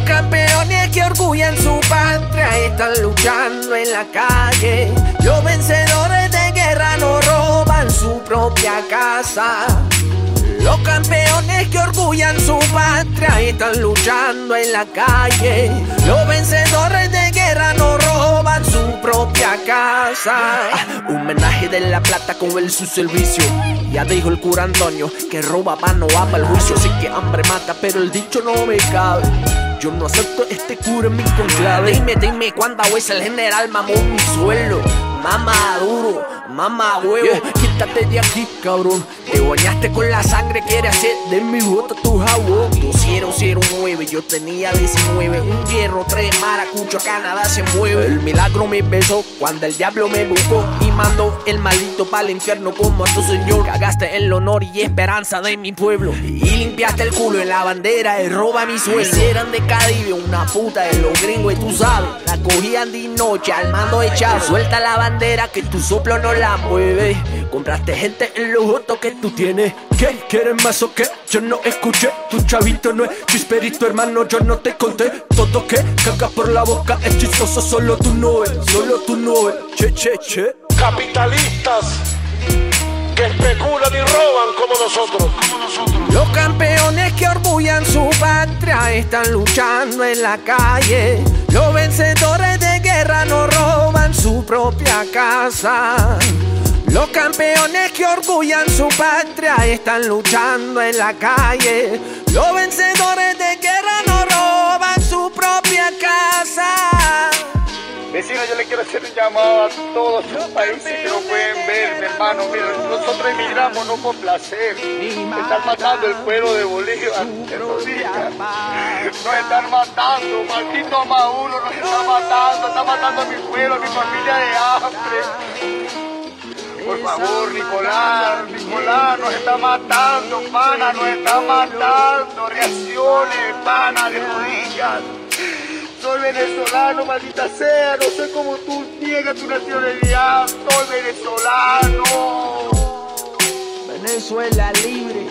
campeones que orgullan su patria están luchando en la calle. Los vencedores de guerra no roban su propia casa. Los campeones que orgullan su patria están luchando en la calle. Los vencedores de guerra no roban su propia casa. Un homenaje de La Plata con el su servicio. Ya dijo el cura Antonio que roba pa' no va pa'l juicio. Sé que hambre mata pero el dicho no me cabe. Yo no acepto este cura en mi conclave. Dime cuándo es el general mamó mi suelo. Mamá duro, mamá huevo, quítate de aquí, cabrón. Te bañaste con la sangre, quieres hacer de mi bota tu jabón. 2009, yo tenía 19. Un hierro, 3 maracucho, Canadá se mueve. El milagro me besó cuando el diablo me buscó y mandó el maldito pa'l infierno como a tu señor. Cagaste el honor y esperanza de mi pueblo y limpiaste el culo en la bandera y roba mi suelo. Eran de Caribe, una puta de los gringos y tú sabes. La cogían de noche al mando echado. Suelta la bandera que tu soplo no la mueve. Compraste gente en los votos que tú tienes. ¿Qué? ¿Quieres más o qué? Yo no escuché. Tu chavito no es chisperito, hermano, yo no te conté. Todo que caga por la boca es chistoso, solo tú no ves. Solo tú no ves. Che. Capitalistas que especulan y roban como nosotros. Los campeones que orgullan su patria están luchando en la calle. Los vencedores de guerra no roban su propia casa. Los campeones que orgullan su patria están luchando en la calle. Los vencedores de guerra no roban su propia casa. Vecino, yo le quiero hacer un llamado a todos los países que no pueden ver, mi hermano. Mira, nosotros emigramos no por placer. Están matando el pueblo de Bolívar. Nos están matando, maldito Maduro, nos está matando a mi pueblo, a mi familia de hambre. Por favor, Nicolás, nos está matando, pana, nos está matando. Reacciones, pana, de rodillas. Soy venezolano, maldita sea, no sé cómo tú niegas tu nacionalidad. Soy venezolano. Venezuela libre.